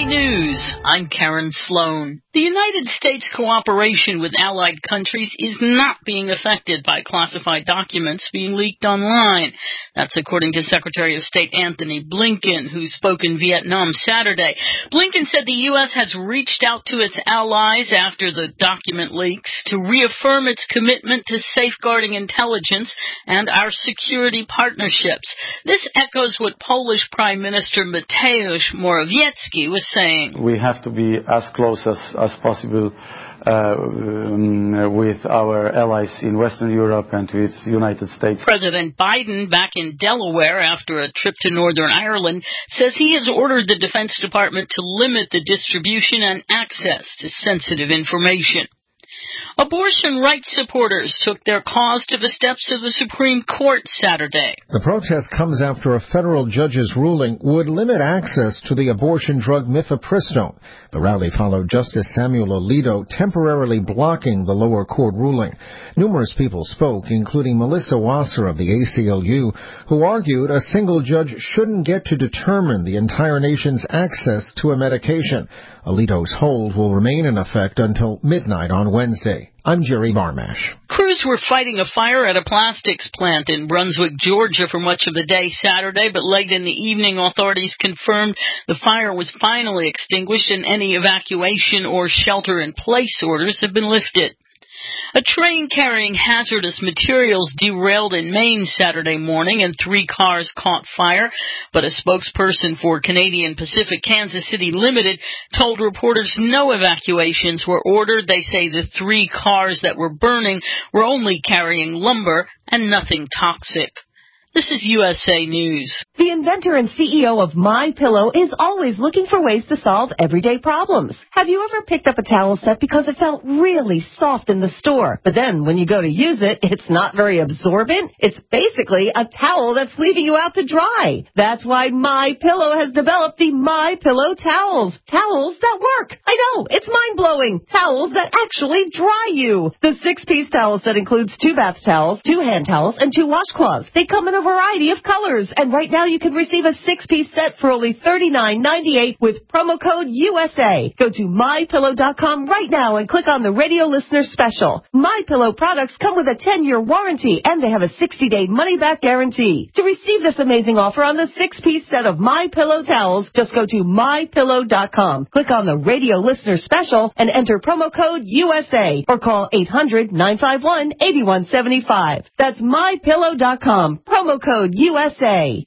News, I'm Karen Sloan. The United States cooperation with allied countries is not being affected by classified documents being leaked online. That's according to Secretary of State Antony Blinken, who spoke in Vietnam Saturday. Blinken said the U.S. has reached out to its allies after the document leaks to reaffirm its commitment to safeguarding intelligence and our security partnerships. This echoes what Polish Prime Minister Mateusz Morawiecki was saying. We have to be as close as possible with our allies in Western Europe and with the United States. President Biden, back in Delaware after a trip to Northern Ireland, says he has ordered the Defense Department to limit the distribution and access to sensitive information. Abortion rights supporters took their cause to the steps of the Supreme Court Saturday. The protest comes after a federal judge's ruling would limit access to the abortion drug mifepristone. The rally followed Justice Samuel Alito temporarily blocking the lower court ruling. Numerous people spoke, including Melissa Wasser of the ACLU, who argued a single judge shouldn't get to determine the entire nation's access to a medication. Alito's hold will remain in effect until midnight on Wednesday. I'm Jerry Barmash. Crews were fighting a fire at a plastics plant in Brunswick, Georgia for much of the day Saturday, but late in the evening authorities confirmed the fire was finally extinguished and any evacuation or shelter-in-place orders have been lifted. A train carrying hazardous materials derailed in Maine Saturday morning and 3 cars caught fire, but a spokesperson for Canadian Pacific Kansas City Limited told reporters no evacuations were ordered. They say the 3 cars that were burning were only carrying lumber and nothing toxic. This is USA News. The inventor and CEO of MyPillow is always looking for ways to solve everyday problems. Have you ever picked up a towel set because it felt really soft in the store, but then when you go to use it, it's not very absorbent? It's basically a towel that's leaving you out to dry. That's why MyPillow has developed the MyPillow towels. Towels that work. I know, it's mind-blowing. Towels that actually dry you. The 6-piece towel set includes 2 bath towels, 2 hand towels, and 2 washcloths. They come in a variety of colors, and right now you can receive a 6-piece set for only $39.98 with promo code USA. Go to MyPillow.com right now and click on the radio listener special. MyPillow products come with a 10-year warranty, and they have a 60-day money-back guarantee. To receive this amazing offer on the 6-piece set of MyPillow towels, just go to MyPillow.com. Click on the radio listener special and enter promo code USA or call 800-951-8175. That's MyPillow.com. Promo code USA.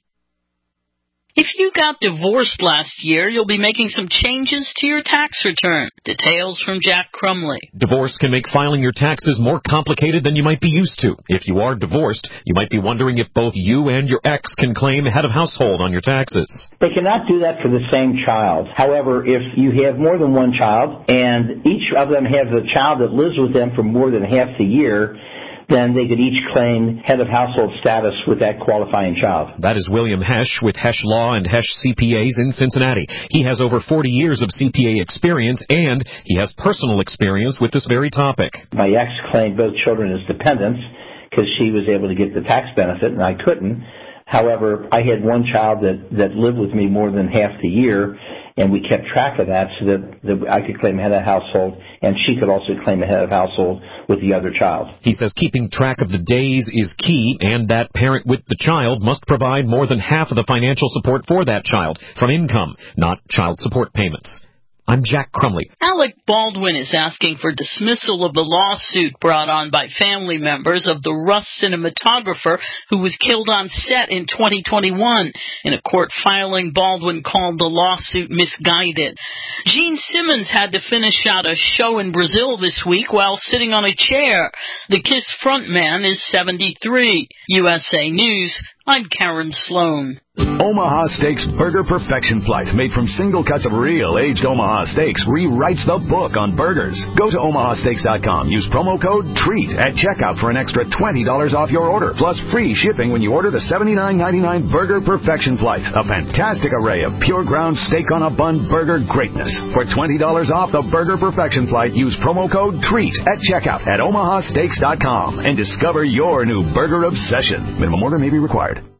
If you got divorced last year, you'll be making some changes to your tax return. Details from Jack Crumley. Divorce can make filing your taxes more complicated than you might be used to. If you are divorced, you might be wondering if both you and your ex can claim head of household on your taxes. They cannot do that for the same child. However, if you have more than one child and each of them has a child that lives with them for more than half the year, then they could each claim head of household status with that qualifying child. That is William Hesh with Hesh Law and Hesh CPAs in Cincinnati. He has over 40 years of CPA experience, and he has personal experience with this very topic. My ex claimed both children as dependents because she was able to get the tax benefit, and I couldn't. However, I had one child that lived with me more than half the year, and we kept track of that so that I could claim head of household, and she could also claim a head of household with the other child. He says keeping track of the days is key, and that parent with the child must provide more than half of the financial support for that child from income, not child support payments. I'm Jack Crumley. Alec Baldwin is asking for dismissal of the lawsuit brought on by family members of the Rust cinematographer who was killed on set in 2021. In a court filing, Baldwin called the lawsuit misguided. Gene Simmons had to finish out a show in Brazil this week while sitting on a chair. The KISS frontman is 73. USA News, I'm Karen Sloan. Omaha Steaks Burger Perfection Flight, made from single cuts of real aged Omaha steaks, rewrites the book on burgers. Go to omahasteaks.com. Use promo code TREAT at checkout for an extra $20 off your order, plus free shipping when you order the $79.99 Burger Perfection Flight. A fantastic array of pure ground steak on a bun burger greatness. For $20 off the Burger Perfection Flight, use promo code TREAT at checkout at omahasteaks.com and discover your new burger obsession. Minimum order may be required.